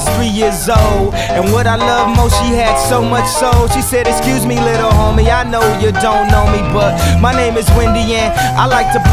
was 3 years old. And what I love most, she had so much soul. She said, excuse me little homie, I know you don't know me, but my name is Wendy and I like to